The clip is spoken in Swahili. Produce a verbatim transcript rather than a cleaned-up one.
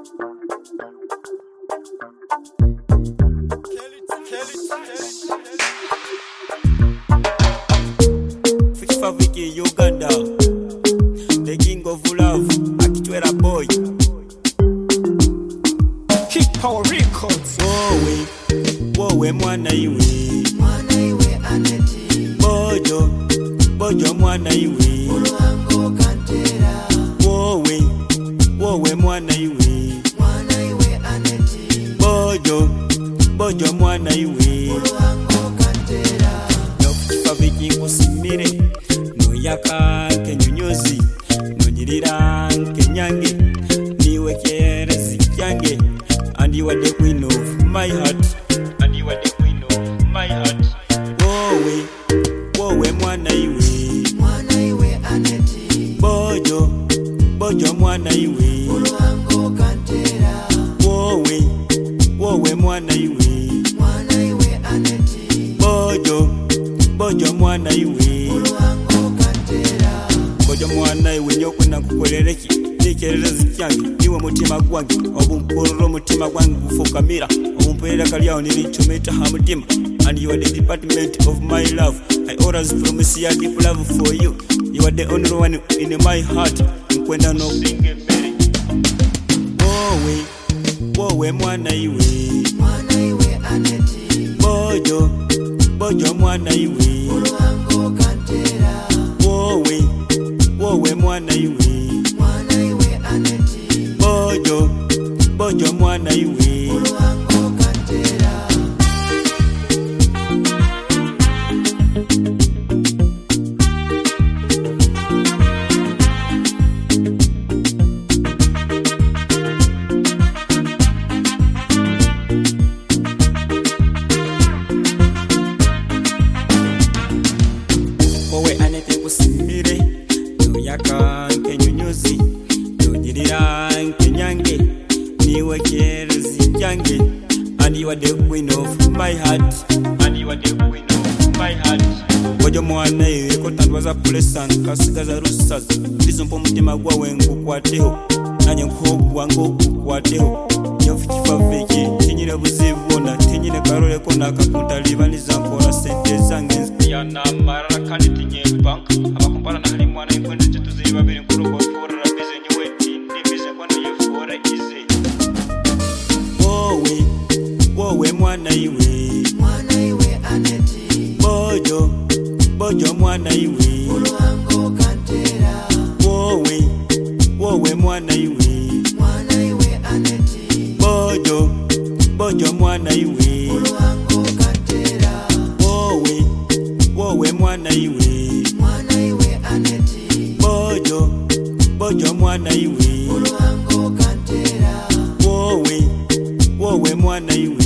Fikifa Viki Uganda, the king of love, Akitwera boy. Kick Power Records. Wowe, wowe mwana iwe, mwana iwe aneti. Bojo, bojo mwana iwe, Uluango kantera. Wowe, wowe mwana iwe, mwana iwe aneti. Bojo, bojo mwana iwe, Uluango kantera. Fikifa Viki kusimire, noyaka kenyunyozi, nonyirira kenyange, niwe kerezi kyange. And you are the queen of my heart. And you are the queen of my heart. Wowe, wowe mwana iwe, mwana iwe aneti. Bojo, bojo mwana iwe, Uluango kantera. Wowe, wowe mwana iwe, mwana iwe aneti. Bojo, bojo mwana iwe, Uluango kantera. Bojo mwana iwe nyokwenda kukolereki. Nikererezi kyange, niwe mutima gwange. Obumpororo mutima gwange gufukamira. Obumperera kalyawo nilichometa hamutima. And you are the department of my love. I always promise you a deep love for you. You are the only one in my heart. Nkwenda no singe mbele. Wowe, wowe mwana iwe, mwana iwe aneti. Bojo, bojo mwana iwe, Uluango kantera. Wowe, wowe mwana iwe, mwana iwe aneti. Bojo, bojo mwana iwe, Uluango kantera. Wowe anete kusimire, noyaka kenyunyozi, nonyirira kenyange, niwe kerezi kyange. And you are the queen of my heart. And you are the queen of my heart. Bojo mwana iwe kotandwaza kulesanga kasigaza rusaza. Ndizompo mutima gwawe ngukwateho, nanye nkogwa ngukwateho. Fikifa Viki tinyire buzibona, tinyire karole kona kakuntalibaniza nkora sente zange yana marara kandi tinye bank. Abakumpara na hali mwana ikwende tutuzi babiri nkuruko for bize nyiwe ndi bize kwano ye for easy. Wowe, wowe mwana iwe, mwana iwe aneti. Bojo, bojo mwana iwe, Uluango kantera. Wowe, wowe mwana iwe, mwana iwe aneti. Bojo, bojo mwana iwe, Uluango kantera. Wowe, wowe mwana iwe, mwana iwe aneti. Bojo, bojo mwana iwe, Uluango kantera. Wowe, wowe mwana iwe.